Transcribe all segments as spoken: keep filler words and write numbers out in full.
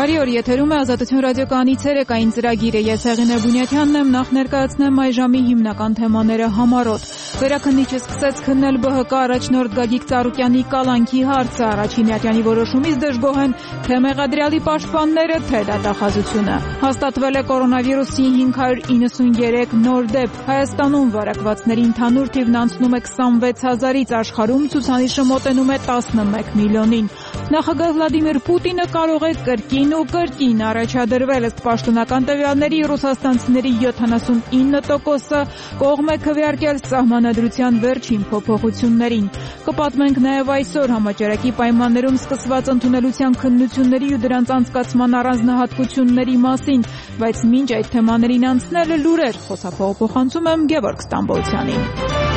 Բարի օր, եթերում է Ազատություն ռադիոկայանի ցերեկային ծրագիրը։ Ես Հեղինե Բունյաթյանն եմ, նախ ներկայացնեմ այ ժամի հիմնական թեմաները համառոտ։ Վերաքննիչը սկսեց քննել Բ Հ Կ առաջնորդ Գագիկ Ծառուկյանի կալանքի հարցը, Արաչինյանի որոշումից դժգոհ են թե մեղադրյալի պաշտպանները, թե դատախազությունը։ Հաստատվել է կորոնավիրուսի հինգ հարյուր իննսուններեք նոր դեպք։ Հայաստանում վարակվածների ընդհանուր թիվն անցնում է քսանվեց հազարից, աշխարհում ցուցանիշը մոտենում է տասնմեկ միլիոնին։ Նախագահ Վլադիմիր Պուտինը կարող է կրկին ու կրկին առաջադրվել, ըստ պաշտոնական տվյալների ռուսաստանցիների յոթանասունինը տոկոսը կողմ է քվեարկել սահմանադրության վերջին փոփոխություններին։ Կպատմենք նաև այսօր համաճարակի պայմաններում սկսված ընդունելության քննությունների ու դրանց անցկացման առանձնահատկությունների մասին, բայց մինչ այդ թեմաներին անցնելը լուրեր, խոսափողը փոխանցում եմ Գևորգ Ստամբոլցյանին։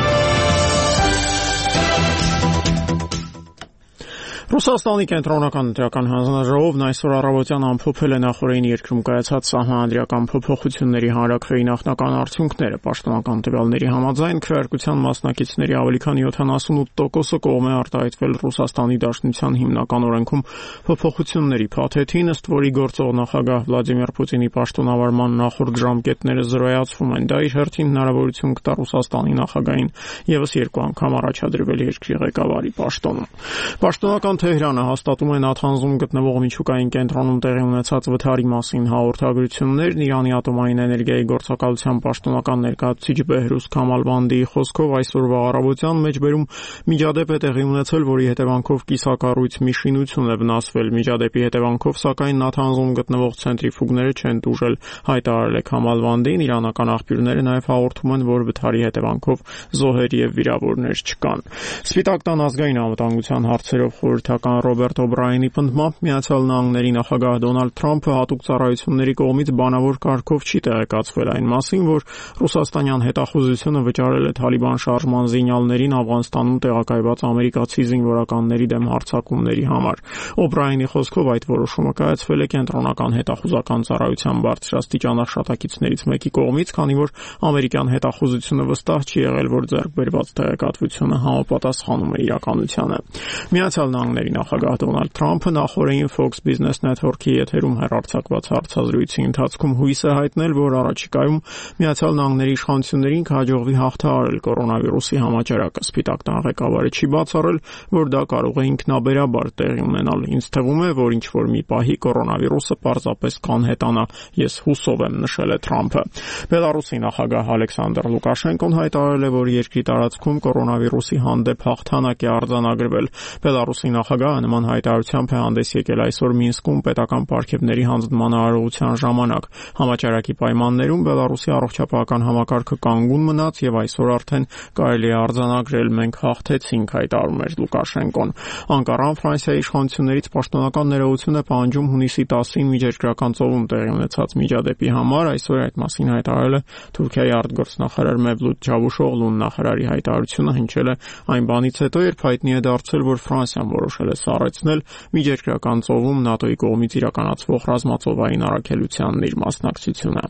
Ռուսաստանի կենտրոնական ընտրական հանձնաժողովն այսօր առավոտյան ամփոփել է նախօրեին երկրում կայացած սահմանադրական փոփոխությունների հանրաքվեի նախնական արդյունքները։ Պաշտոնական տվյալների համաձայն քվեարկության մասնակիցների ավելի քան յոթանասունութ տոկոսը կողմ է արտահայտվել Ռուսաստանի Դաշնության հիմնական օրենքում փոփոխությունների փաթեթին, ըստ որի գործող նախագահ Վլադիմիր Պուտինի պաշտոնավարման նախորդ ժամկետները զրոյացվում են։ Դա իր հերթին հնարավորություն կտա Ռուսաստանի նախագահին ևս երկու անգամ առաջադրվել երկրի ղեկավարի պաշտոնում։ Պաշտոնական Թեհրանը հաստատում է Նաթանզում գտնվող միջուկային կենտրոնում տեղի ունեցած վթարի մասին հաղորդագրություններն։ Իրանի ատոմային էներգիայի գործակալության պաշտոնական ներկայացուցիչ Բեհրուզ Քամալվանդիի խոսքով այսօրվա առավոտյան մեջբերում միջադեպ է տեղի ունեցել, որի հետևանքով կիսակառույց մի շինություն է վնասվել։ Միջադեպի հետևանքով, սակայն, Նաթանզում գտնվող ցենտրիֆուգները չեն տուժել, հայտարարել է Քամալվանդին։ Իրանական աղբյուրները նաև հաղորդում են, որ վթարի հետևանքով զոհեր եւ վիրավորներ չկան։ Սպիտակ տան ազգային անվտանգության հարցերով խորհրդական Ռոբերտ Օբրայենի պնդմամբ Միացյալ Նահանգների նախագահ Դոնալդ Թրամփը հատուկ ծառայությունների կողմից բանավոր կարգով չի տեղեկացվել այն մասին, որ ռուսաստանյան հետախուզությունը վճարել է Թալիբան շարժման զինյալներին Աֆղանստանում տեղակայված ամերիկացի զինվորականների դեմ հարձակումների համար։ Օբրայենի խոսքով այդ որոշումը կայացվել է կենտրոնական հետախուզական ծառայության բարձրաստիճան աշխատակիցներից մեկի կողմից, քանի որ ամերիկյան հետախուզությունը վստահ չի եղել, որ ձեռքբերված տեղեկատվությունը համապատասխանում է իրականությանը։ Միացյալ Նահանգների նախագահ Դոնալդ Թրամփը նախօրեին Fox Business Network-ի եթերում հեռարձակված հարցազրույցի ընթացքում հույս է հայտնել, որ առաջիկայում Միացյալ Նահանգների իշխանություններին կհաջողվի հաղթահարել կորոնավիրուսի համաճարակը։ Սպիտակ տան ղեկավարը չի բացառել, որ դա կարող է ինքնաբերաբար տեղի ունենալ։ Ինձ թվում է, որ ինչ-որ մի պահի կորոնավիրուսը պարզապես կանհետանա, ես հուսով եմ, նշել է Թրամփը։ Բելարուսի նախագահ Ալեքսանդր Լուկաշենկոն հայտարարել է, որ երկրի տարածքում կորոնավիրուսի հանդեպ հաղթանակ է արձանագրվել։ Բելարուսի նախագահը նման հայտարարությամբ է հանդես եկել այսօր Մինսկում պետական պարգևների հանձնման արարողության ժամանակ։ Համաճարակի պայմաններում Բելարուսի առողջապահական համակարգը կանգուն մնաց եւ այսօր արդեն կարելի է արձանագրել մենք հաղթեցինք, հայտարարում էր Լուկաշենկոն։ Անկարան Ֆրանսիայի իշխանություններից պաշտոնական ներողություն է պահանջում հունիսի տասին միջերկրական ծովում տեղի ունեցած միջադեպի համար։ Այսօր այդ մասին հայտարարել է Թուրքիայի արտգործնախարար Մևլութ Չավուշօղլուն։ Նախարարի հայտարարությունը հնչել է այն բանից հետո, երբ հայտնի է դարձել, որ Ֆրանսիան որոշել է սառեցնել միջերկրական ծովում ՆԱՏՕ-ի կողմից իրականացվող ռազմածովային առաքելությանն իր մասնակցությունը։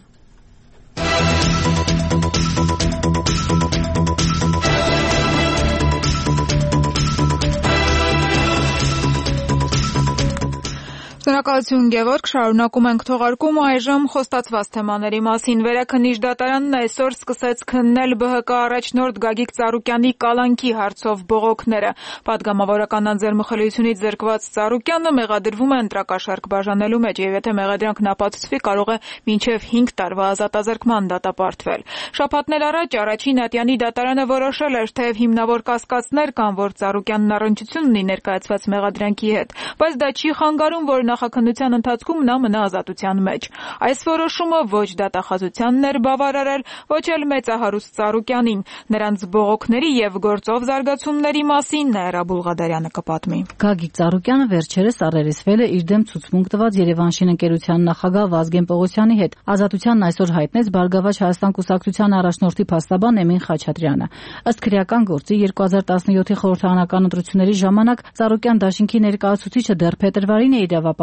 Շնորհակալություն Գևորգ, շարունակում ենք թողարկումը այժմ խոստացված թեմաների մասին։ Վերաքննիչ դատարանն այսօր սկսեց քննել Բ Հ Կ առաջնորդ Գագիկ Ծառուկյանի կալանքի հարցով բողոքները։ Պատգամավորական անձեռնմխելիությունից զրկված Ծառուկյանը մեղադրվում է ընտրակաշառք բաժանելու մեջ եւ եթե մեղադրանքն ապացուցվի, կարող է մինչեւ հինգ տարվա ազատազրկման դատապարտվել։ Շաբաթներ առաջ Առաջին ատյանի դատարանը որոշել էր, թե հիմնավոր կասկածներ կան, որ Ծառուկյանն առնչություն ունի ներկայացված մեղադրանքի հետ, բայց դա չի խանգարում, որ նախաքննության ընթացքում նա մնա ազատության մեջ։ Այս որոշումը ոչ դատախազությանն էր բավարարել, ոչ էլ մեծահարուստ Ծառուկյանին։ Նրանց բողոքների եւ գործով զարգացումների մասին Նաիրա Բուլղադարյանը կպատմի։ Գագիկ Ծառուկյանը վերջերս առերեսվել է իր դեմ ցուցմունք տված Երևան շինընկերության նախագահ Վազգեն Պողոսյանի հետ։ Ազատությանն այսօր հայտնեց Բարգավաճ Հայաստան կուսակցության առաջնորդի փաստաբան Էմին Խաչատրյանը։ Ըստ քրեական գործի երկու հազար տասնյոթի խորհրդարանական ընտրությունների ժամանակ Ծառուկյան դաշինքի ներկայացուցիչը դեռ փետրվարին է իրավապահ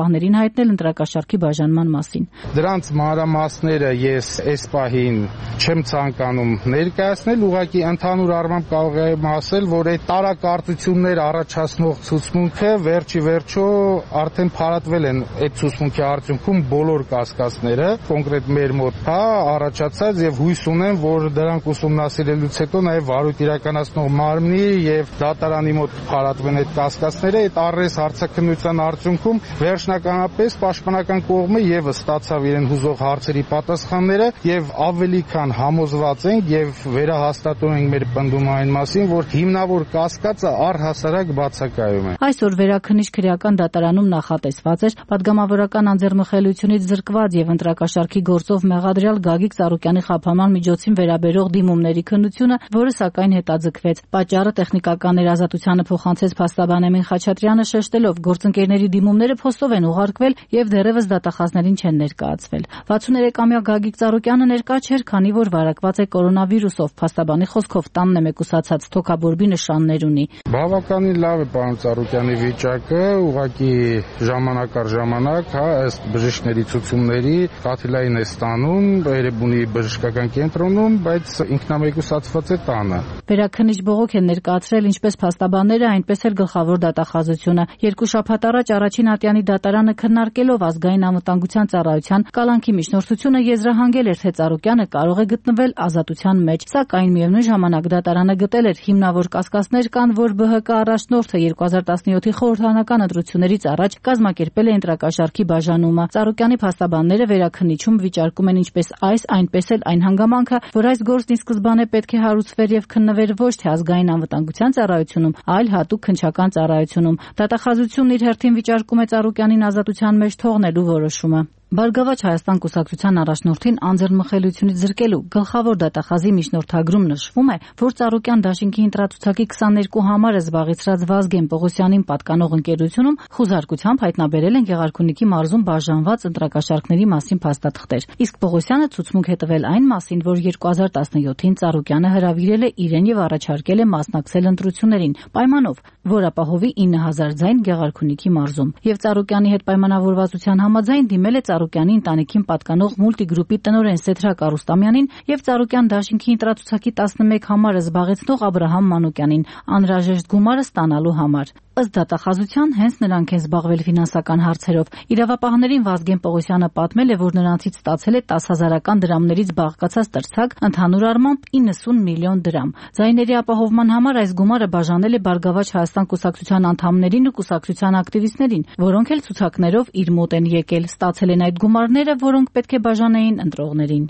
վերապահներին հայտնել ընտրակաշառքի բաժանման մասին։ Դրանց մանրամասները ես այս պահին չեմ ցանկանում ներկայացնել, ուղղակի ընդհանուր առմամբ կարող եմ ասել, որ այդ տարակարծություններ առաջացնող ցուցմունքը վերջի վերջո արդեն փարատվել են այդ ցուցմունքի արդյունքում բոլոր կասկածները, կոնկրետ մեր մոտ հա առաջացած եւ հույս ունեմ, որ դրանք ուսումնասիրելուց հետո նաեւ վարույթ իրականացնող մարմնի եւ դատարանի մոտ փարատվեն այդ կասկածները, այդ առես հարցաքննության արդյունքում վերջնականապես պաշտպանական կողմը եւս ստացավ իրեն հուզող հարցերի պատասխանները եւ ավելի քան համոզված ենք եւ վերահաստատում ենք մեր պնդումը այն մասին, որ հիմնավոր կասկածը առհասարակ բացակայում է։ Այսօր Վերաքննիչ քրեական դատարանում նախատեսված էր պատգամավորական անձեռնմխելիությունից զրկված եւ ընտրակաշառքի գործով մեղադրյալ Գագիկ Ծառուկյանի խաբաման միջոցին վերաբերող դիմումների քննությունը, որը սակայն հետաձգվեց։ Պատճառը տեխնիկական ներազատությանը փոխանցեց փաստաբան Էմին Խաչատրյանը, շեշտելով, գործընկերների դիմումները փոստով են ուղարկվել եւ դեռևս դատախազներին չեն ներկայացվել։ վաթսուններեքամյա Գագիկ Ծառուկյանը ներկա չէր, քանի որ վարակված է կորոնավիրուսով։ Փաստաբանի խոսքով տանն է մեկուսացած, թոքաբորբի նշաններ ունի։ Բավականին լավ է պարոն Ծառուկյանի վիճակը, ուղղակի ժամանակ առ ժամանակ, հա, ըստ բժիշկների ցուցումների կաթիլային է ստանում Էրեբունի բժշկական կենտրոնում, բայց ինքնամեկուսացված է տանը։ Վերաքննիչ բողոք են ներկայացրել ինչպես փաստաբանները, այնպես էլ գլխավոր դատախազությունը։ Երկու շաբաթ առաջ առաջին ատյանի դատարանը քննարկելով ազգային անվտանգության ծառայության կալանքի միջնորդությունը եզրահանգել էր, թե Ծառուկյանը կարող է գտնվել ազատության մեջ, սակայն միևնույն ժամանակ դատարանը գտել էր հիմնավոր կասկածներ կան, որ Բ Հ Կ առաջնորդը երկու հազար տասնյոթի խորհրդարանական ընտրություններից առաջ կազմակերպել է ընտրակաշառքի բաժանումը։ Ծառուկյանի փաստաբանները Վերաքննիչում վիճարկում են ինչպես այս, այնպես էլ այն հանգամանքը, որ այս գործն ի սկզբանե պետք է հարուցվեր եւ քննվեր ոչ թե ազգային անվտանգության ծառայությունում, այլ հատուկ քննչական ծառայությունում։ Դատախազությունն իր հերթին վիճարկում է Ծառուկյանին ազատության մեջ թողնելու որոշումը։ Բարգավաճ Հայաստան կուսակցության առաջնորդին անձեռնմխելիությունից զրկելու գլխավոր դատախազի միջնորդագրում նշվում է, որ Ծառուկյան դաշինքի ընտրացուցակի քսաներկու համարը զբաղեցրած Վազգեն Պողոսյանին պատկանող ընկերությունում խուզարկությամբ հայտնաբերել են Գեղարքունիքի մարզում բաժանված ընտրակաշառքների մասին փաստաթղթեր։ Իսկ Պողոսյանը ցուցմունք է տվել այն մասին, որ երկու հազար տասնյոթին Ծառուկյանը հրավիրել է իրեն եւ առաջարկել է մասնակցել ընտրություններին, պայմանով, որ ապահովի ինը հազար ձայն Գեղարքունիքի մարզում։ Եվ Ծառուկյանի հետ պայմանավորվածության համաձայն դիմել է Ծառուկյանի ընտանիքին պատկանող մուլտիգրուպի տնօրեն Սեդրակ Արուստամյանին եւ Ծառուկյան դաշինքի ընտրացուցակի տասնմեկ համարը զբաղեցնող Աբրահամ Մանուկյանին անհրաժեշտ գումարը ստանալու համար։ Ըստ դատախազության հենց նրանք են զբաղվել ֆինանսական հարցերով։ Իրավապահներին Վազգեն Պողոսյանը պատմել է, որ նրանցից ստացել է տասը հազարական դրամներից բաղկացած տրցակ, ընդհանուր առմամբ իննսուն միլիոն դրամ։ Ձայների ապահովման համար այս գումարը բաժանել է Բարգավաճ Հայաստան կուսակցության անդամներին ու կուսակցության ակտիվիստներին, որոնք էլ ցուցակներով իր մոտ են եկել, ստացել են այդ գումարները, որոնք պետք է բաժանեին ընտրողներին։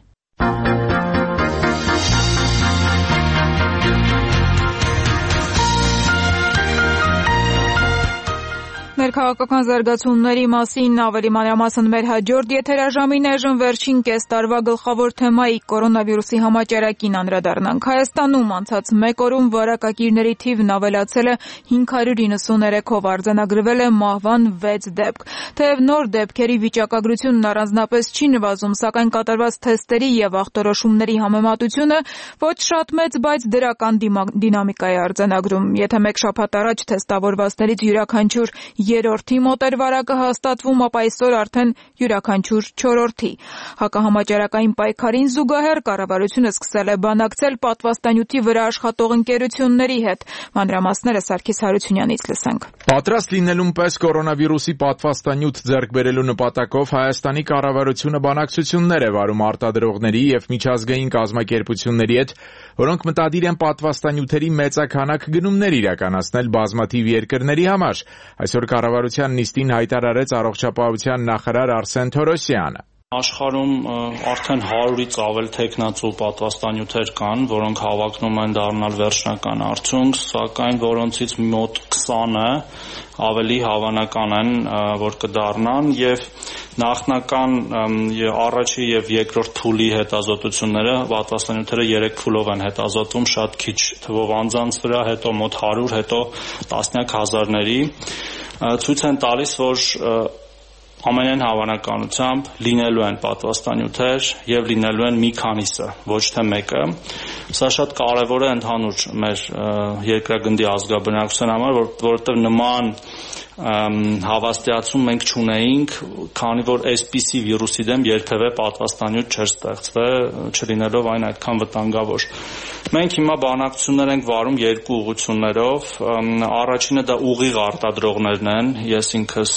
Ներքաղաքական զարգացումների մասին ավելի մանրամասն մեր հաջորդ եթերաժամին այժմ վերջին կես տարվա գլխավոր թեմայի կորոնավիրուսի համաճարակին անդրադառնանք։ Հայաստանում անցած մեկ օրում վարակակիրների թիվն ավելացել է հինգ հարյուր իննսուներեքով, արձանագրվել է մահվան վեց դեպք։ Թեև նոր դեպքերի վիճակագրությունն առանձնապես չի նվազում, սակայն կատարված թեստերի եւ ախտորոշումների համեմատությունը ոչ շատ մեծ, բայց դրական դինամիկա է արձանագրում։ Եթե մեկ շաբաթ առաջ թեստավորվածներից յուրաքանչյուր երրորդի մոտ էր վարակը հաստատվում, ապա այսօր արդեն յուրաքանչյուր չորրորդի։ Հակահամաճարակային պայքարին զուգահեռ կառավարությունը սկսել է բանակցել պատվաստանյութի վրա աշխատող ընկերությունների հետ։ Մանրամասները Սարգիս Հարությունյանից լսենք։ Պատրաստ լինելուն պես կորոնավիրուսի պատվաստանյութ ձեռք բերելու նպատակով Հայաստանի կառավարությունը բանակցություններ է վարում արտադրողների եւ միջազգային կազմակերպությունների հետ, որոնք մտադիր են պատվաստանյութերի մեծաքանակ գնումներ իրականացնել բազմաթիվ երկրների համար։ Այսօր կառավարության նիստին հայտարարեց առողջապահության նախարար Արսեն Թորոսյանը։ Աշխարհում արդեն հարյուրից ավել թեկնածու պատվաստանյութեր կան, որոնք հավակնում են դառնալ վերջնական արդյունք, սակայն որոնցից մոտ քսանը ավելի հավանական են, որ կդառնան, եւ նախնական առաջի եւ երկրորդ փուլի հետազոտությունները պատվաստանյութերը երեք փուլով են հետազոտվում, շատ քիչ թվով անձանց վրա, հետո մոտ հարյուր, հետո տասնյակ հազարների, ցույց են տալիս, որ ամենայն հավանականությամբ լինելու են պատվաստանյութեր եւ լինելու են մի քանիսը, ոչ թե մեկը։ Սա շատ կարեւոր է ընդհանուր մեր երկրագնդի ազգաբնակության համար, որովհետեւ նման հավաստիացում մենք չունեինք, քանի որ այսպիսի վիրուսի դեմ երբևէ պատվաստանյութ չէր ստեղծվել, չլինելով այն այդքան վտանգավոր։ Մենք հիմա բանակցություններ ենք վարում երկու ուղղություններով, առաջինը դա ուղիղ արտադրողներն են, ես ինքս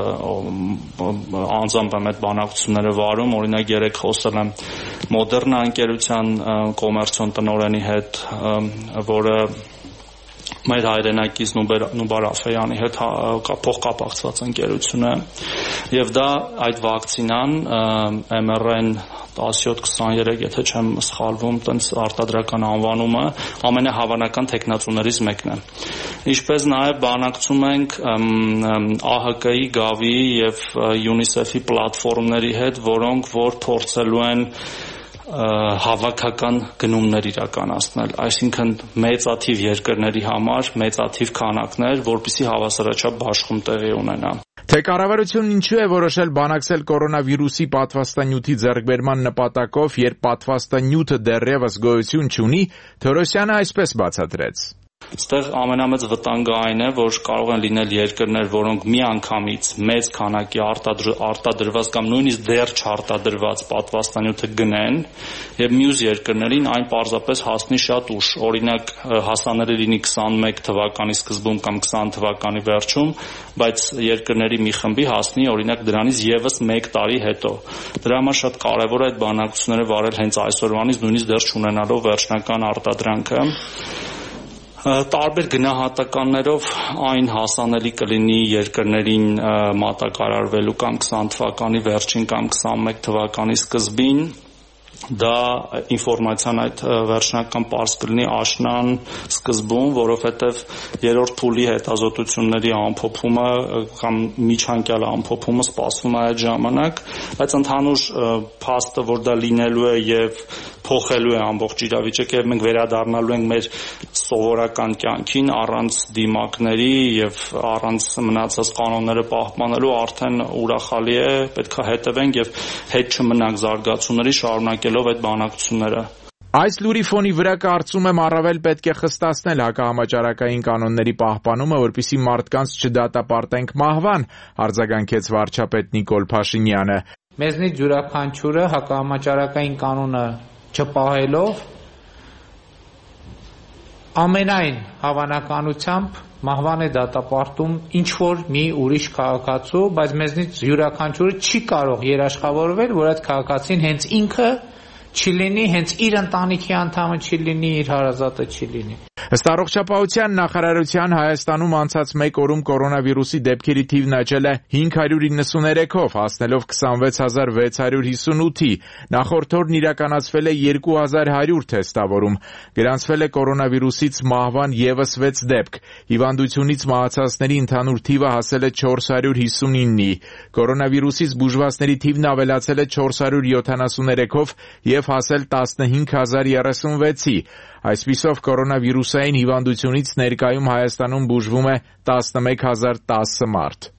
անձամբ եմ այդ բանակցությունները վարում, օրինակ երեք խոսել եմ Մոդեռնա ընկերության կոմերցիոն տնօրենի հետ, որը մեր հայրենակից Նուբար Աֆեյանի հետ փոխկապակցված ընկերություն է, եւ դա այդ վակցինան էմ էր էն տասնյոթ քսաներեք, եթե չեմ սխալվում, տենց արտադրական անվանումը ամենահավանական տեխնացուներից մեկն է։ Ինչպես նաեւ բանակցում ենք ա հա կի, Գավի եւ ՅՈՒՆԻՍԵՖ-ի պլատֆորմների հետ, որոնք որ փորձելու են հավաքական գնումներ իրականացնել, այսինքն մեծաթիվ երկրների համար մեծաթիվ քանակներ, որպեսզի հավասարաչափ բաշխում տեղի ունենա։ Թե կառավարությունն ինչու է որոշել բանակցել կորոնավիրուսի պատվաստանյութի ձեռքբերման նպատակով, երբ պատվաստանյութը դեռևս գոյություն չունի, Թորոսյանը այսպես բացատրեց. Այստեղ ամենամեծ վտանգը այն է, որ կարող են լինել երկրներ, որոնք միանգամից մեծ քանակի արտադրված կամ նույնիսկ դեռ չարտադրված պատվաստանյութը գնեն, եւ մյուս երկրներին այն պարզապես հասնի շատ ուշ։ Օրինակ հասանել լինի քսանմեկ թվականի սկզբում կամ քսան թվականի վերջում, բայց երկրների մի խմբի հասնի օրինակ դրանից եւս մեկ տարի հետո։ Դրա համար շատ կարեւոր է այդ բանակցությունները վարել հենց այսօրվանից, նույնիսկ դեռ չունենալով վերջնական արտադրանքը։ Տարբեր գնահատականներով այն հասանելի կլինի երկրներին մատակարարվելու կամ քսան թվականի վերջին կամ քսանմեկ թվականի սկզբին, դա ինֆորմացիան այդ վերջնական պարզ կլինի աշնան սկզբում, որովհետև երրորդ փուլի հետազոտությունների ամփոփումը կամ միջանկյալ ամփոփումը սպասվում է այդ ժամանակ, բայց ընդհանուր փաստը, որ դա լինելու է եւ փոխելու է ամբողջ իրավիճակը եւ մենք վերադառնալու ենք մեր սովորական կյանքին առանց դիմակների եւ առանց մնացած կանոնները պահպանելու, արդեն ուրախալի է, պետք է հետևենք եւ հետ չմնանք զարգացումների, շարունակելով այդ բանակցությունները։ Այս լուրի ֆոնի վրա կարծում եմ առավել պետք է խստացնել հակահամաճարակային կանոնների պահպանումը, որպեսզի մարդկանց չդատապարտենք մահվան, արձագանքեց վարչապետ Նիկոլ Փաշինյանը։ Մեզնից յուրաքանչյուրը հակահամաճարակային կանոնը չպահելով ամենայն հավանականությամբ մահվան է դատապարտում ինչ որ մի ուրիշ քաղաքացու, բայց մեզնից յուրաքանչյուրը չի կարող երաշխավորվել, որ այդ քաղաքացին հենց ինքը չի լինի, հենց իր ընտանիքի անդամը չի լինի, իր հարազատը չի լինի։ Ըստ առողջապահության նախարարության Հայաստանում անցած մեկ օրում կորոնավիրուսի դեպքերի թիվն աճել է հինգ հարյուր իննսուներեքով, հասնելով քսանվեց հազար վեց հարյուր հիսունութի։ Նախորդ օրն իրականացվել է երկու հազար հարյուր թեստավորում։ Գրանցվել է կորոնավիրուսից մահվան ևս վեց դեպք։ Հիվանդությունից մահացածների ընդհանուր թիվը հասել է չորս հարյուր հիսունինի։ Կորոնավիրուսից բուժվածների թիվն ավելացել է չորս հարյուր յոթանասուներեքով եւ հասել տասնհինգ հազար երեսունվեցի։ Այսպիսով կորոնավիրուսային հիվանդությունից ներկայում Հայաստանում բուժվում է տասնմեկ հազար տասը մարդ։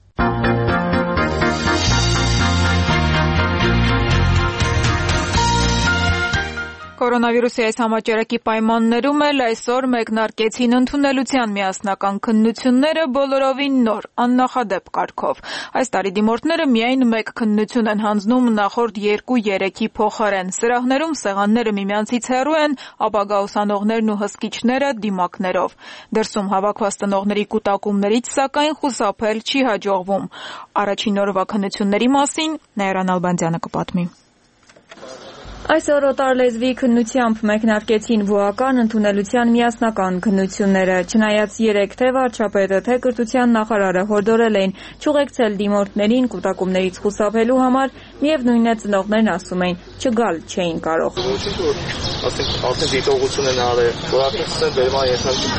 Կորոնավիրուսի այս համաճարակի պայմաններում էլ այսօր մեկնարկեցին ընդունելության միասնական քննությունները բոլորովին նոր, աննախադեպ կարգով։ Այս տարի դիմորդները միայն մեկ քննություն են հանձնում նախորդ երկու-երեքի փոխարեն։ Սրահներում սեղանները միմյանցից հեռու են, ապագա ուսանողներն ու հսկիչները դիմակներով։ Դրսում հավաքված տնողների կուտակումներից, սակայն, խուսափել չի հաջողվում։ Առաջին օրվա քննությունների մասին Նաիրա Նալբանդյանը կպատմի։ Այսօր օտարլեզվի քննությամբ մեկնարկեցին բուական ընդունելության միասնական քննությունները, չնայած երեք թե վարչապետը, թե կրթության նախարարը հորդորել էին չուղեկցել դիմորդներին կուտակումներից խուսափելու համար, միևնույն է ծնողներն ասում են, չգալ չէին կարող։ Ասենք արդեն դիտողություն են արել, որ արդեն սկսեն բերման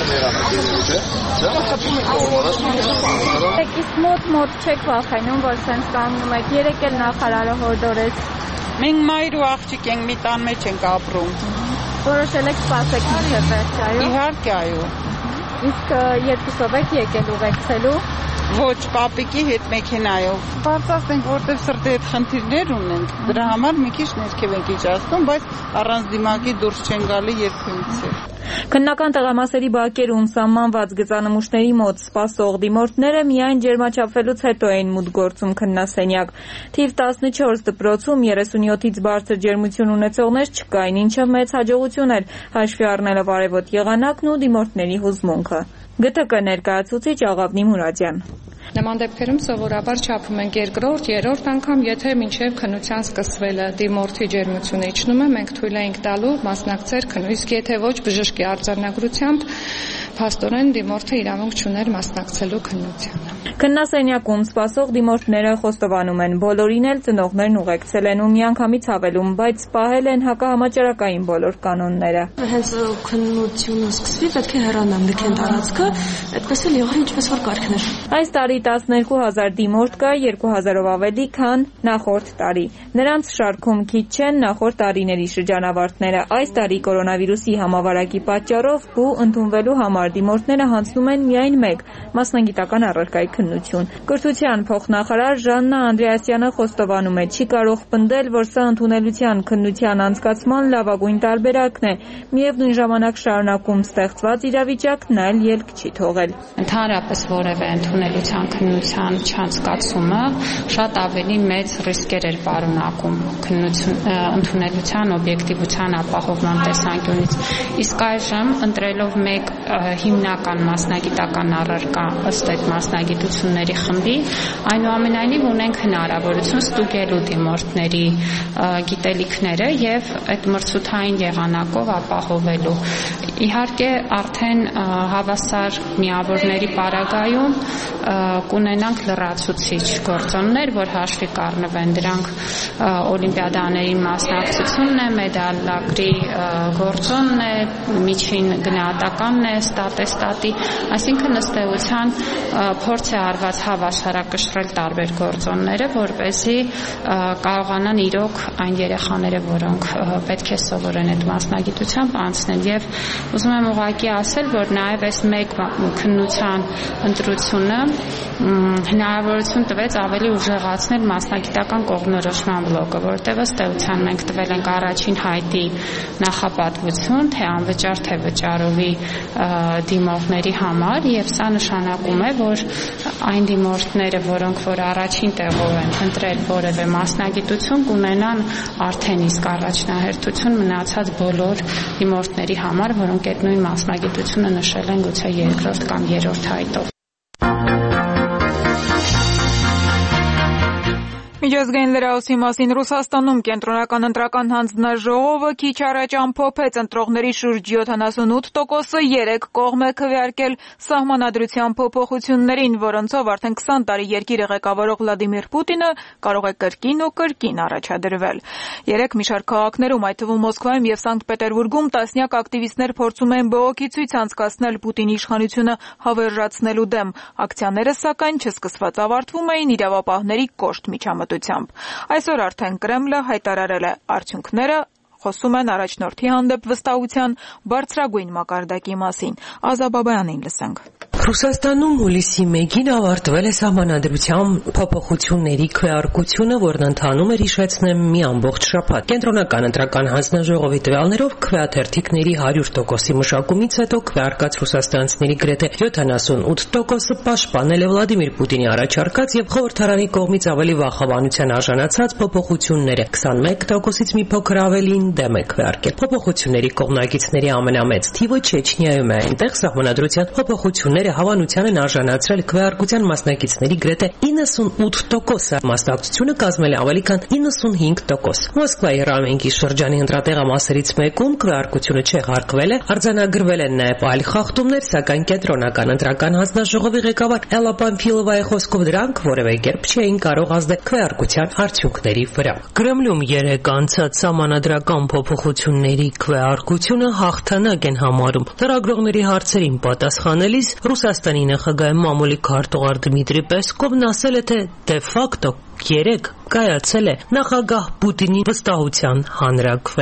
ենթարկություններ Իսկ մոտ-մոտ չեք վախենում, որ սենց կանգնում եք, երեք էլ նախարարը հորդորեց։ Մենք մայր ու աղջիկ ենք, մի տան մեջ ենք ապրում։ Որոշել եք սպասեք մինչև վերջ, այո։ Իհարկե, այո։ Իսկ երկուսով եք եկել ուղեկցելու։ ոչ պապիկի հետ մեքենայով։ Բարձրացնենք, որտեղ սրտի հետ խնդիրներ ունենք, դրա համար մի քիչ ներքև ենք իջացնում, բայց առանց դիմակի դուրս չեն գալի երբեմիցե։ Քննական տեղամասերի բակերում սահմանված գծանմուշների մոտ սպասող դիմորդները միայն ջերմաչափվելուց հետո էին մուտք գործում քննասենյակ։ Թիվ տասնչորս դպրոցում երեսունյոթից բարձր ջերմություն ունեցողներ չկային, ինչը մեծ հաջողություն էր, հաշվի առնելով արևոտ եղանակն ու դիմորդների հուզմունքը։ Գ Თ Կ ներկայացուցիչ Աղավնի Մուրադյան։ Նման դեպքերում սովորաբար չափում ենք երկրորդ, երրորդ անգամ, եթե մինչև քննության սկսվելը դիմորդի ջերմությունը իջնում է, մենք թույլ ենք տալու մասնակցել քննության, իսկ եթե ոչ բժշկի արձանագրությամբ, փաստորեն դիմորդը իրավունք չուներ մասնակցելու քննությանը։ Քննասենյակում սպասող դիմորդները խոստովանում են, բոլորին էլ ծնողներն ուղեկցել են ու միանգամից հավելում, բայց պահել են հակահամաճարակային բոլոր կանոնները։ Հենց քննությունը սկսվի, պետք է հեռանամ դեպի տարածքը, այդպես էլ եղավ ինչպես որ կարգն էր։ Այս տարի տասներկու հազար դիմորդ կա, երկու հազարով ավելի, քան նախորդ տարի։ Նրանց շարքում քիչ չեն նախորդ տարիների շրջանավարտները։ Այս տարի կորոնավիրուսի համավարակի պատճառով բու ընդունվելու համար դիմորդները հանձնում են միայն մեկ մասնագիտական առարկայի քննություն։ Կրթության փոխնախարար Ժաննա Անդրեասյանը խոստովանում է, չի կարող պնդել, որ սա ընդունելության քննության անցկացման լավագույն տարբերակն է։ Միևնույն ժամանակ շարունակում ստեղծված իրավիճակն այլ ելք չի թողել։ Ընդհանրապես որևէ ընդունելության քննության չանցկացումը շատ ավելի մեծ ռիսկեր էր պարունակում ընդունելության օբյեկտիվության ապահովման տեսանկյունից։ Իսկ այժմ ընտրելով մեկ հիմնական մասնագիտական առարկա ըստ այդ մասնագիտությունների խմբի, այնուամենայնիվ ունենք հնարավորություն ստուգելու դիմորդների գիտելիքները եւ այդ մրցութային եղանակով ապահովելու։ Իհարկե արդեն հավասար միավորների պարագայում կունենանք լրացուցիչ գործոններ, որ հաշվի կառնվեն դրանք օլիմպիադաների մասնակցությունն է, մեդալակրի գործոնն է, միջին գնահատականն է, ստատեստատի, այսինքն ըստ էության փորձ է արված հավասարակշռել տարբեր գործոնները, որպեսզի կարողանան իրոք այն երեխաները, որոնք պետք է սովորեն այդ մասնագիտությամբ, անցնել եւ ուզում եմ ուղղակի ասել, որ նաեւ այս մեկ քննության ընտրությունը հնարավորություն տվեց ավելի ուժեղացնել մասնագիտական կողմնորոշման բլոկը, որտեղ ըստ էության մենք տվել ենք առաջին հայտի նախապատվություն, թե անվճար, թե վճարովի դիմորդների համար, եւ սա նշանակում է, որ այն դիմորդները, որոնք որ առաջին տեղով են ընտրել որևէ մասնագիտություն, կունենան արդեն իսկ առաջնահերթություն մնացած բոլոր դիմորդների համար, որոնք այդ նույն մասնագիտությունը նշել են գուցե երկրորդ կամ երրորդ հայտով։ Միջազգային լրահոսի մասին Ռուսաստանում կենտրոնական ընտրական հանձնաժողովը քիչ առաջ ամփոփեց ընտրողների շուրջ յոթանասունութ տոկոսը երեք կողմ է քվեարկել սահմանադրության փոփոխություններին, որոնցով արդեն քսան տարի երկիրը ղեկավարող Վլադիմիր Պուտինը կարող է կրկին ու կրկին առաջադրվել։ Երեք մի շարք քաղաքներում, այդ թվում Մոսկվայում եւ Սանկտ Պետերբուրգում տասնյակ ակտիվիստներ փորձում են բողոքի ցույց անցկացնել Պուտինի իշխանությունը հավերժացնելու դեմ։ Ակցիաները սակայն չսկսված ավարտվում էին իրավապահների կոշտ միջամտությամբ։ Այսօր արդեն Կրեմլը հայտարարել է արդյունքները, խոսում են առաջնորդի հանդեպ վստահության բարձրագույն մակարդակի մասին։ Ազա Բաբայանին լսենք։ Ռուսաստանում հուլիսի մեկին ավարտվել է սահմանադրության փոփոխությունների քվեարկությունը, որն ընթանում էր հիշեցնեմ մի ամբողջ շաբաթ։ Կենտրոնական ընտրական հանձնաժողովի տվյալներով քվեաթերթիկների հարյուր տոկոսի մշակումից հետո քվեարկած ռուսաստանցիների գրեթե յոթանասունութ տոկոսը պաշտպանել է Վլադիմիր Պուտինի առաջարկած եւ խորհրդարանի կողմից ավելի վախաբանության արժանացած փոփոխությունները։ քսանմեկ տոկոսից մի փոքր ավելին դեմ է քվեարկել։ Փոփոխությունների կողմնակիցների ամենամեծ թիվը Չեչնիայում է, այնտեղ սահմանադրության փոփոխությունները հավանության են արժանացրել քվեարկության մասնակիցների գրեթե իննսունութ տոկոսը, մասնակցությունը կազմել է ավելի քան իննսունհինգ տոկոս։ Մոսկվայի Ռամենկի շրջանի ընտրատեղամասերից մեկում քվեարկությունը չեղարկվել է, արձանագրվել են նաև այլ խախտումներ, սակայն կենտրոնական ընտրական հանձնաժողովի ղեկավար Էլլա Պամֆիլովայի խոսքով դրանք որևէ կերպ չէին կարող ազդել քվեարկության արդյունքների վրա։ Կրեմլում երեք անցած սահմանադրական փոփոխությունների քվեարկությունը հաղթանակ են համարում։ Լրագրողների հարցերին պատասխանելիս Ռուսաստանի նախագահի մամուլի քարտուղար Դմիտրի Պեսկովն ասել է, թե դե ֆակտո երեք կայացել է նախագահ Պուտինի վստահության հանրաքվեն։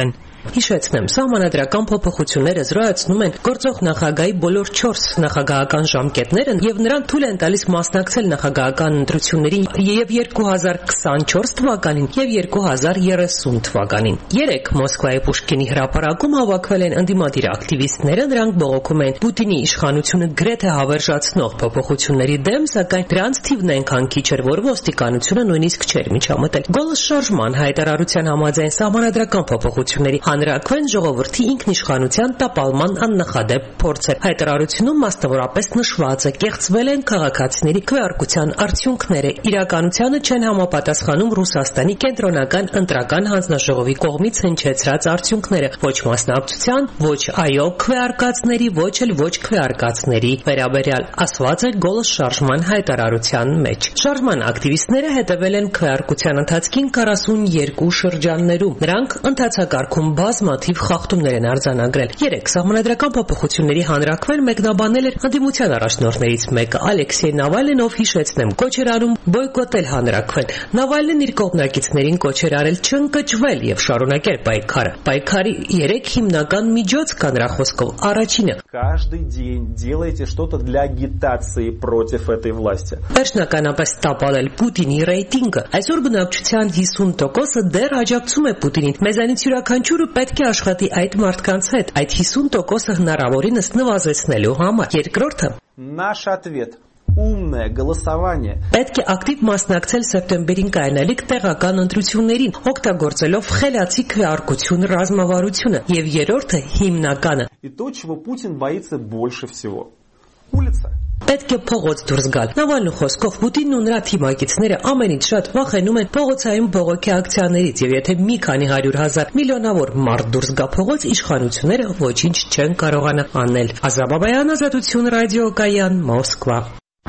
Հիշեցնեմ, սահմանադրական փոփոխությունները զրոյացնում են գործող նախագահի բոլոր չորս նախագահական ժամկետները եւ նրան թույլ են տալիս մասնակցել նախագահական ընտրություններին եւ երկու հազար քսանչորս թվականին եւ երկու հազար երեսուն թվականին։ Երեք Մոսկվայի Պուշկինի հրապարակում հավաքվել են ընդդիմադիր ակտիվիստները, նրանք բողոքում են Պուտինի իշխանությունը գրեթե հավերժացնող փոփոխությունների դեմ, սակայն դրանց թիվն այնքան քիչ էր, որ ոստիկանությունը նույնիսկ չէր միջամտել։ Գոլոս շարժման հայտարարության համաձայն սահմանադրական փոփոխությունների հանրակրվեն ժողովրդի ինքնիշխանության տապալման աննախադեպ փորձ է։ Հայտարարությունում մասնավորապես նշված է, կեղծվել են քաղաքացիների քվեարկության արդյունքները, իրականությանը չեն համապատասխանում Ռուսաստանի կենտրոնական ընտրական հանձնաժողովի կողմից հնչեցրած արդյունքները, ոչ մասնակցության, ոչ այո քվեարկածների, ոչ էլ ոչ քվեարկածների վերաբերյալ, ասված է Գոլոս շարժման հայտարարության մեջ։ Շարժման ակտիվիստները հետևել են քվեարկության ընթացքին քառասունյոթ շրջաններում։ Նրանք ընթացակարգում բազմաթիվ խախտումներ են արձանագրել։ Երեք սահմանադրական փոփոխությունների հանրակրվեն մեկնաբանել էր ընդդիմության առաջնորդներից մեկը Ալեքսեյ Նավալնին, ով հիշեցնեմ կոչ էր արում բոյկոտել հանրակրվեն։ Նավալնին իր կողմնակիցներին կոչ էր արել չընկճվել եւ շարունակել պայքարը։ Պայքարի երեք հիմնական միջոց կա նրա խոսքով։ Առաջինը каждый день делаете что-то для агитации против этой власти. Վերջնականապես տապալել Պուտինի ռեյտինգը։ Այսօր բնակչության հիսուն տոկոսը դեռ աջակցում է Պուտինին։ Մեզանից յուրաքանչյուրը պետք է աշխատի այդ մարդկանց հետ, այդ հիսուն տոկոսը հնարավորինս նվազեցնելու համար։ Երկրորդը Наш ответ умное голосование. Պետք է ակտիվ մասնակցել սեպտեմբերին կայանալիք տեղական ընտրություններին, օգտագործելով խելացի քվեարկություն ռազմավարությունը, եւ երրորդը հիմնականը։ И то, чего Путин боится больше всего. Улица. Պետք է փողոց դուրս գալ։ Նավալնու խոսքով Պուտինն ու նրա թիմակիցները ամենից շատ վախենում են փողոցային բողոքի ակցիաներից, եւ եթե մի քանի հարյուր հազար միլիոնավոր մարդ դուրս գա փողոց, իշխանությունները ոչինչ չեն կարողանա անել։ Ազատ Բաբայան, Ազատություն ռադիոկայան, Մոսկվա։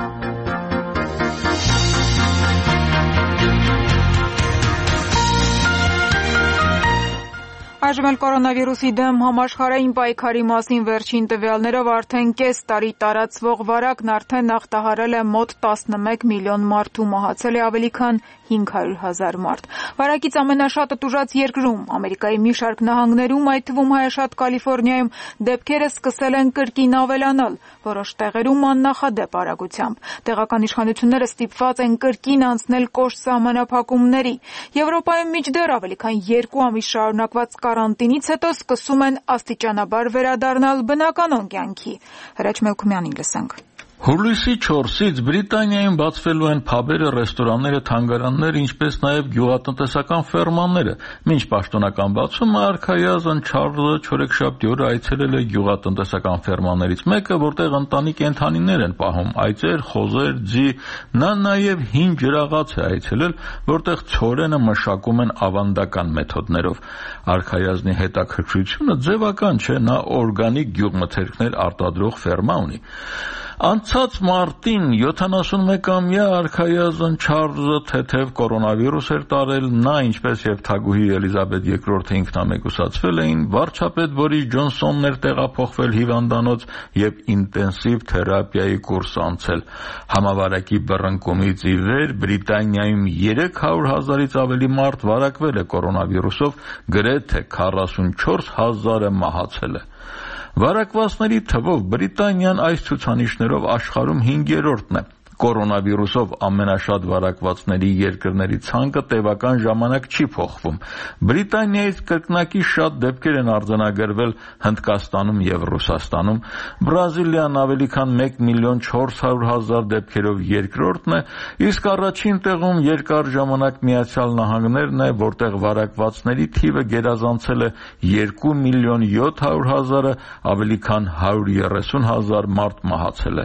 Այժմ էլ կորոնավիրուսի դեմ համաշխարհային պայքարի մասին վերջին տվյալներով արդեն կես տարի տարածվող վարակն արդեն ախտահարել է մոտ տասնմեկ միլիոն մարդու, մահացել է ավելի քան հինգ հարյուր հազար մարդ։ Վարակից ամենաշատը տուժած երկրում, Ամերիկայի մի շարք նահանգներում, այդ թվում հայաշատ Կալիֆոռնիայում, դեպքերը սկսել են կրկին ավելանալ, որոշ տեղերում աննախադեպ արագությամբ։ Տեղական իշխանությունները ստիպված են կրկին անցնել կոշտ սահմանափակումների։ Եվրոպայում մինչդեռ ավելի քան երկու ամիս շարունակված կարանտինից հետո սկսում են աստիճանաբար վերադառնալ բնականոն կյանքի։ Հրաչ Մելքումյանին լսենք։ Հուլիսի չորսից Բրիտանիայում բացվելու են փաբերը, ռեստորանները, թանգարանները, ինչպես նաև գյուղատնտեսական ֆերմաները։ Մինչ պաշտոնական բացումը արքայազն Չարլզը չորեքշաբթի օրը այցելել է գյուղատնտեսական ֆերմաներից մեկը, որտեղ ընտանի կենդանիներ են պահում՝ այծեր, խոզեր, ձի։ Նա նաև հին ջրաղաց է այցելել, որտեղ ցորենը մշակում են ավանդական մեթոդներով։ Արքայազնի հետաքրքրությունը ձևական չէ, նա օրգանիկ գյուղմթերքներ արտադրող ֆերմա ունի։ Անցած մարտին յոթանասունմեկամյա արքայազն Չարլզը թեթև կորոնավիրուս էր տարել, նա ինչպես եւ թագուհի Էլիզաբեթ երկրորդը ինքնամեկուսացվել էին, վարչապետ Բորիս Ջոնսոնն էր տեղափոխվել հիվանդանոց եւ ինտենսիվ թերապիայի կուրս անցել։ Համավարակի բռնկումից ի վեր Բրիտանիայում երեք հարյուր հազարից ավելի մարդ վարակվել է կորոնավիրուսով, գրեթե քառասունչորս հազարը մահացել է։ Վարակվածների թվով Բրիտանիան այս ցուցանիշներով աշխարհում հինգերորդն է։ Կորոնավիրուսով ամենաշատ վարակվածների երկրների ցանկը տևական ժամանակ չի փոխվում։ Բրիտանիայից կրկնակի շատ դեպքեր են արձանագրվել Հնդկաստանում եւ Ռուսաստանում։ Բրազիլիան ավելի քան մեկ միլիոն չորս հարյուր հազար դեպքերով երկրորդն է, իսկ առաջին տեղում երկար ժամանակ Միացյալ Նահանգներն է, որտեղ վարակվածների թիվը գերազանցել է երկու միլիոն յոթ հարյուր հազարը, ավելի քան հարյուր երեսուն հազար մարդ մահացել է։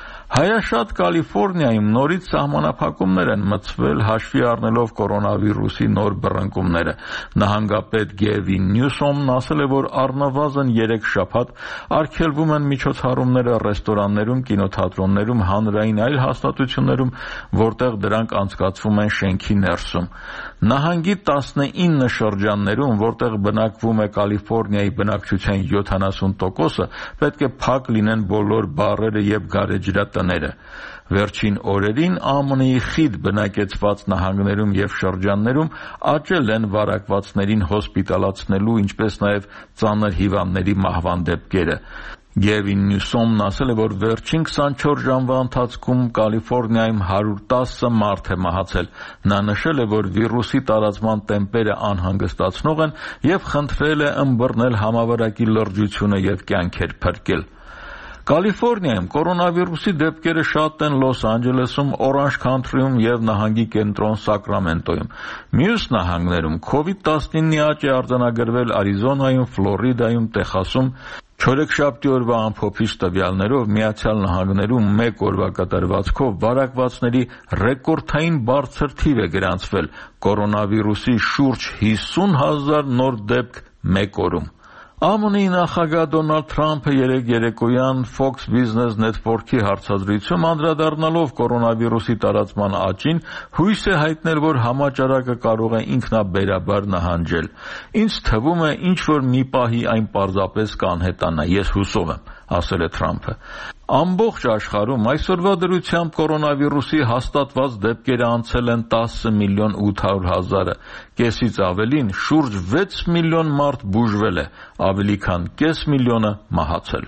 Հայաշատ Կալիֆոռնիայում նորից սահմանափակումներ են մտցվել հաշվի առնելով կորոնավիրուսի նոր բռնկումները։ Նահանգապետ Գևին Նյուսոմն ասել է, որ առնվազն երեք շաբաթ արգելվում են միջոցառումները ռեստորաններում, կինոթատրոններում, հանրային այլ հաստատություններում, որտեղ դրանք անցկացվում են շենքի ներսում։ Նահանգի տասնինը շրջաններում, որտեղ բնակվում է Կալիֆոռնիայի բնակչության յոթանասուն տոկոսը, պետք է փակ լինեն բոլոր բարերը եւ գարեջրատները տները։ Վերջին օրերին Է Մը Ի խիտ բնակեցված նահանգներում եւ շրջաններում աճել են վարակվածներին հոսպիտալացնելու, ինչպես նաեւ ծանր հիվանդների մահվան դեպքերը։ Գևին Նյուսոմն ասել է, որ վերջին քսանչորս ժամվա ընթացքում Կալիֆոռնիայում հարյուր տասը մարդ է մահացել։ Նա նշել է, որ վիրուսի տարածման տեմպերը անհանգստացնող են եւ խնդրել է ըմբռնել համավարակի լրջությունը եւ կյանքեր փրկել։ Կալիֆոռնիայում կորոնավիրուսի դեպքերը շատ են Լոս Անջելեսում, Օրանջ Քանթրիում եւ նահանգի կենտրոն Սակրամենտոյում։ Մյուս նահանգներում կովիդ տասնինը աճ է արձանագրվել Արիզոնայում, Ֆլորիդայում, Տեխասում։ Չորեքշաբթի օրվա ամփոփիչ տվյալներով Միացյալ Նահանգներում մեկ օրվա կատարվածքով վարակվածների ռեկորդային բարձր թիվ է գրանցվել, կորոնավիրուսի շուրջ հիսուն հազար նոր դեպք մեկ օրում։ Է Մը Ի նախագահ Դոնալդ Թրամփը երեկ երեկոյան Fox Business Network-ի հարցազրույցում անդրադառնալով կորոնավիրուսի տարածման աճին հույս է հայտնել, որ համաճարակը կարող է ինքնաբերաբար նահանջել։ Ինձ թվում է, ինչ որ մի պահի այն պարզապես կանհետանա, ես հուսով եմ, ասել է Թրամփը։ Ամբողջ աշխարհում այսօրվա դրությամբ կորոնավիրուսի հաստատված դեպքերը անցել են տասը միլիոն ութ հարյուր հազարը, կեսից ավելին շուրջ վեց միլիոն մարդ բուժվել է, ավելի քան կես միլիոնը մահացել։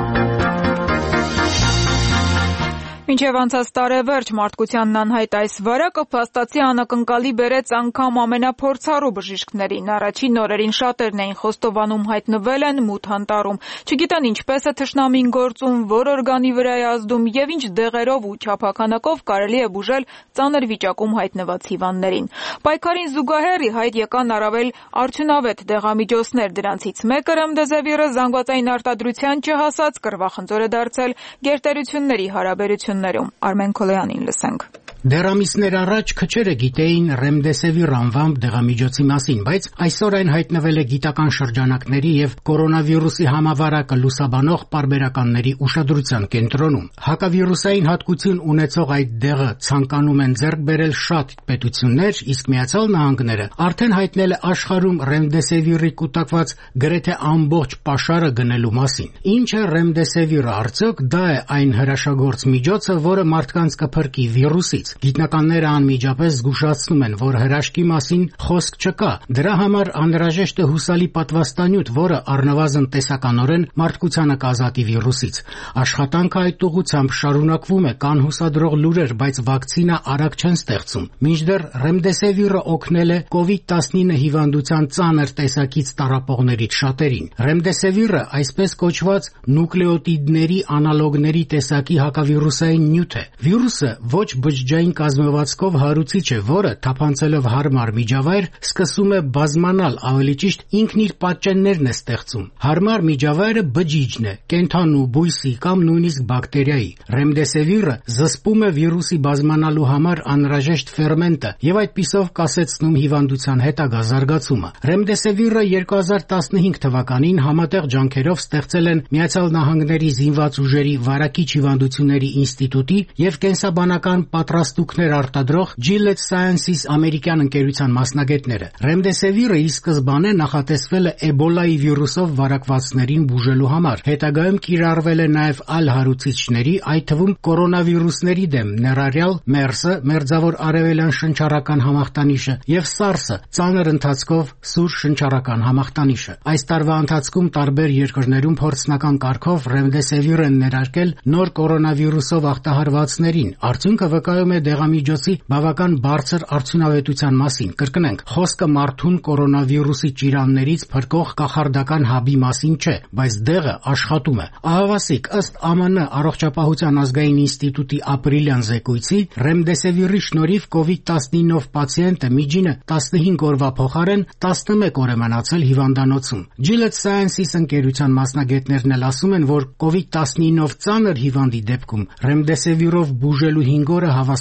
Մինչև անցած տարեվերջ մարդկությանն անհայտ այս վարակը փաստացի անակնկալի բերեց անգամ ամենափորձառու բժիշկներին։ Առաջին օրերին շատերն էին խոստովանում հայտնվել են մութ անտառում, չգիտեն ինչպես է թշնամին գործում, որ օրգանի վրա է ազդում եւ ինչ դեղերով ու չափականակով կարելի է բուժել ծանր վիճակում հայտնված հիվանդներին։ Պայքարին զուգահեռ ի հայտ եկան առավել արդյունավետ դեղամիջոցներ, դրանցից մեկը ռեմդեզևիրը զանգվածային արտադրության չհասած կռվախնձոր է դարձել գերտերությունների հարաբերություն Արմեն Քոլոյանին լսենք։ Դեռ ամիսներ առաջ քչերը գիտեին ռեմդեսևիր անվամբ դեղամիջոցի մասին, բայց այսօր այն հայտնվել է գիտական շրջանակների եւ կորոնավիրուսի համավարակը լուսաբանող պարբերականների ուշադրության կենտրոնում։ Հակավիրուսային հատկություն ունեցող այդ դեղը ցանկանում են ձեռք բերել շատ պետություններ, իսկ Միացյալ Նահանգները արդեն հայտնել է աշխարհում ռեմդեսևիրի կուտակված գրեթե ամբողջ պաշարը գնելու մասին։ Ինչ է ռեմդեսևիրը արդյոք? Դա է այն հրաշագործ միջոցը, որը մարդկանց կփրկի վիրուսից։ Գիտնականները անմիջապես զգուշացնում են, որ հրաշքի մասին խոսք չկա։ Դրա համար անհրաժեշտ է հուսալի պատվաստանյութ, որը առնվազն տեսականորեն մարդկությանը կազատի վիրուսից։ Աշխատանքը այդ ուղղությամբ շարունակվում է, կան հուսադրող լուրեր, բայց վակցինա արագ չեն ստեղծում։ Մինչդեռ ռեմդեսևիրը օգնել է կովիդ տասնինը հիվանդության ծանր տեսակից տառապողներից շատերին։ Ռեմդեսևիրը այսպես կոչված նուկլեոտիդների անալոգների տեսակի հակավիրուսային նյութ է։ Վիրուսը ոչ բջջային կազմվածքով հարուցիչ է, որը թափանցելով հարմար միջավայր սկսում է բազմանալ, ավելի ճիշտ ինքն իր պատճեններն է ստեղծում։ Հարմար միջավայրը բջիջն է, կենդանու, բույսի կամ նույնիսկ բակտերիայի։ Ռեմդեսևիրը զսպում է վիրուսի բազմանալու համար անհրաժեշտ ֆերմենտը եւ այդպիսով կասեցնում հիվանդության հետագա զարգացումը։ Ռեմդեսևիրը երկու հազար տասնհինգ թվականին համատեղ ջանքերով ստեղծել են Միացյալ Նահանգների զինված ուժերի վարակիչ հիվանդությունների ինստիտուտի եւ կենսաբանական պատրաստուկներ արտադրող Gilead Sciences ամերիկյան ընկերության մասնագետները։ Ռեմդեսևիրը ի սկզբանե նախատեսվել է էբոլայի վիրուսով վարակվածներին բուժելու համար։ Հետագայում կիրառվել է նաև այլ հարուցիչների, այդ թվում կորոնավիրուսների դեմ, ներառյալ մերսը, մերձավոր արևելյան շնչառական համախտանիշը եւ SARS-ը, ծանր ընթացքով սուր շնչառական համախտանիշը։ Այս տարվա ընթացքում տարբեր երկրներում փորձնական կարգով ռեմդեսևիր են ներարկել նոր կորոնավիրուսով ախտահարվածներին։ Արդյունքը վկայում է դեղամիջոցի բավական բարձր արդյունավետության մասին։ Կրկնենք, խոսքը մարդուն կորոնավիրուսի ճիրաններից փրկող կախարդական հաբի մասին չէ, բայց դեղը աշխատում է։ Ահավասիկ, ըստ Է Մը Ն Առողջապահության ազգային ինստիտուտի ապրիլյան զեկույցի, ռեմդեսևիրի շնորհիվ կովիդ տասնինով պացիենտը միջինը տասնհինգ օրվա փոխարեն տասնմեկ օր է մնացել հիվանդանոցում։ Gilead Sciences ընկերության մասնագետներն էլ ասում են, որ կովիդ տասնինով ծանր հիվանդի դեպքում ռեմդեսևիրով բուժելու հինգ օրը հավասար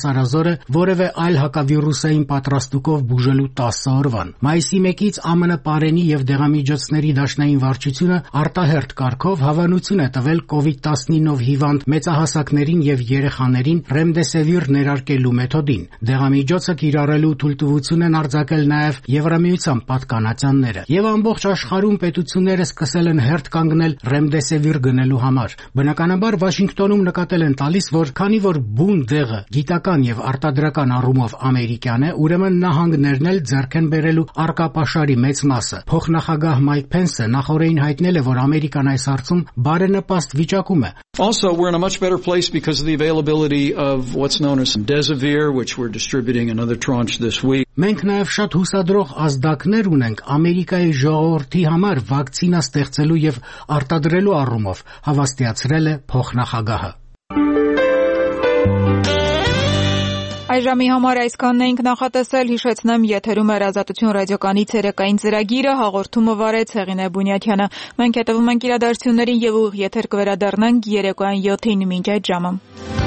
հավասարազոր է որևէ այլ հակավիրուսային պատրաստուկով բուժելու տասը օրվան։ Մայիսի մեկից ԱՄՆ Պարենի եւ դեղամիջոցների դաշնային վարչությունը արտահերթ կարգով հավանություն է տվել կովիդ տասնինով հիվանդ մեծահասակներին եւ երեխաներին ռեմդեսևիր ներարկելու մեթոդին։ Դեղամիջոցը կիրառելու թույլտվություն են արձակել նաեւ Եվրամիության պատկանատյանները։ Եվ ամբողջ աշխարհում պետությունները սկսել են հերթ կանգնել ռեմդեսևիր գնելու համար։ Բնականաբար Վաշինգտոնում նկատել են տալիս, որ քանի որ բուն դեղը գիտական եւ արտադրական առումով ամերիկյան է, ուրեմն նահանգներն էլ ձեռք են բերելու արկապաշարի մեծ մասը։ Փոխնախագահ Մայք Փենսը նախորդին հայտնել է, որ Ամերիկան այս հարցում բարենպաստ վիճակում է։ Also, we're in a much better place because of the availability of what's known as Desivir, which we're distributing another tranche this week. Մենք նաև շատ հուսադրող ազդակներ ունենք Ամերիկայի ժողովրդի համար վակցինա ստեղծելու եւ արտադրելու առումով, հավաստիացրել է փոխնախագահը։ Այժմի համար այսքանն էինք նախատեսել, հիշեցնեմ, եթերում էր Ազատություն ռադիոկայանի ցերեկային ծրագիրը, հաղորդումը վարեց Հեղինե Բունյաթյանը։ Մենք հետևում ենք իրադարձություններին եւ ուղիղ եթեր կվերադառնանք երեկոյան յոթին մինչ այդ ժամը։